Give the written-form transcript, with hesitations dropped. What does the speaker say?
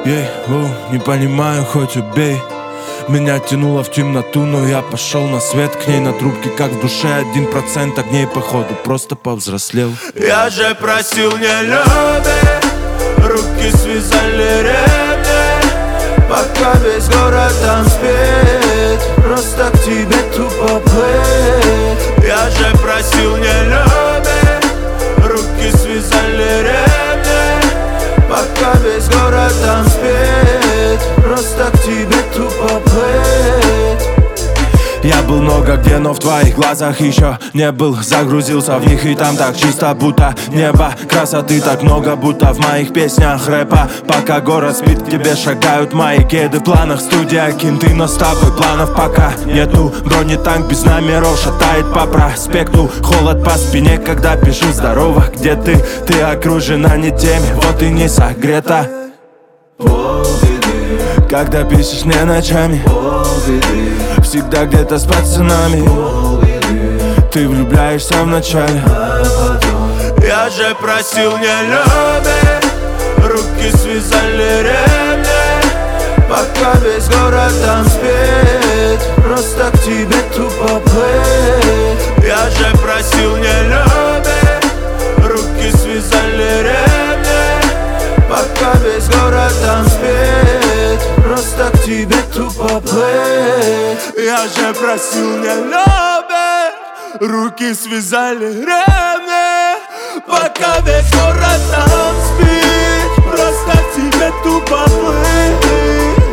Не понимаю, хоть убей. Меня тянуло в темноту, но я пошел на свет. К ней на трубке, как в душе 1% огней, походу просто повзрослел. Я же просил не любить, руки связали ремни, пока весь город там спит, просто к тебе тупо плыть. Я же просил не любить, руки связали ремни, пока весь город там спит, просто к тебе тупо плыть. Я был много где, но в твоих глазах еще не был. Загрузился в них и там так чисто, будто небо. Красоты так много, будто в моих песнях рэпа. Пока город спит, к тебе шагают мои кеды. В планах студия, кенты, но с тобой планов пока нету. Бронетанк без номеров шатает по проспекту. Холод по спине, когда пишу здорово, где ты? Ты окружена не теми, вот и не согрета. Когда пишешь мне ночами, всегда где-то с пацанами. Ты влюбляешься вначале. Я же просил не любить, руки связали ремни, пока весь город там спит, просто к тебе тупо плыть. Я же просил не любить, руки связали ремни, пока весь город там спит, просто к тебе тупо плыть. Я же просил не любить, руки связали ремни, пока весь город там спит, просто к тебе тупо плыть.